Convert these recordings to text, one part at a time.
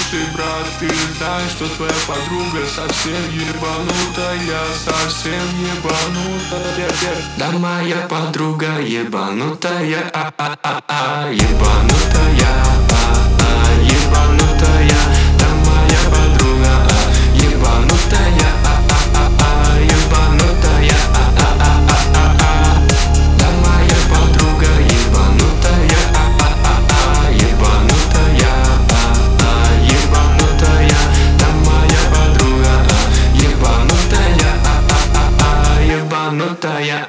Слушай, брат, ты знаешь, что твоя подруга совсем ебанутая, совсем ебанутая. Да моя подруга ебанутая, ебанутая, ебанутая. Да моя подруга ебанутая, ебанутая, да моя подруга ебанутая, ебанутая, ебанутая. Да моя подруга ебанутая, ебанутая.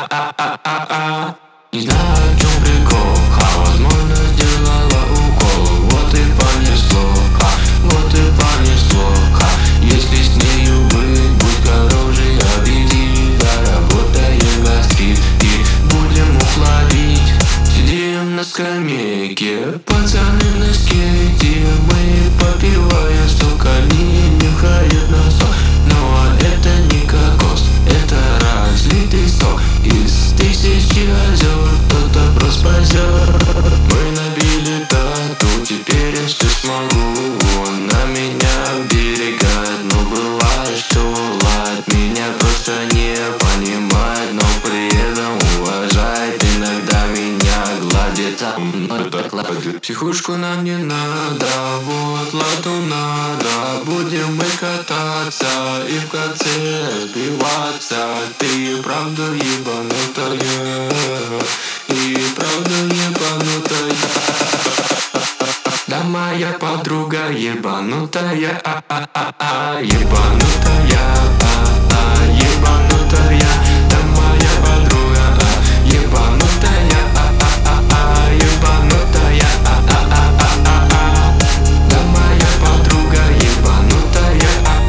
Не знаю, в чем прикол, возможно, сделала укол. Вот и понесло, вот и понесло. Если с нею быть, будь хороший аппетит. Заработаем гастрит и будем уходить. Сидим на скамейке, пацаны на скейте. Мы попиваем сок, они нюхают носок. Но это не кокос, это разлитый сок из тысячи озер. Кто-то просто позер. Мы набили тату, теперь я все смогу. Она меня берегает, но бывает, что лает. Меня просто не понимает, но при этом уважает. Иногда меня гладит, а мной покладет. Психушку нам не надо, вот лату надо. Будем мы кататься и в конце сбиваться. Ты правда ебанутая, и правда ебанутая. Да моя подруга ебанутая, ебанутая, ебанутая. Да моя подруга ебанутая, ебанутая. Да моя подруга ебанутая,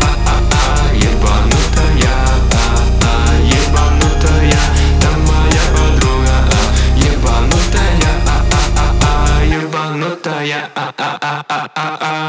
ебанутая, ебанутая. Да моя подруга ебанутая, ебанутая.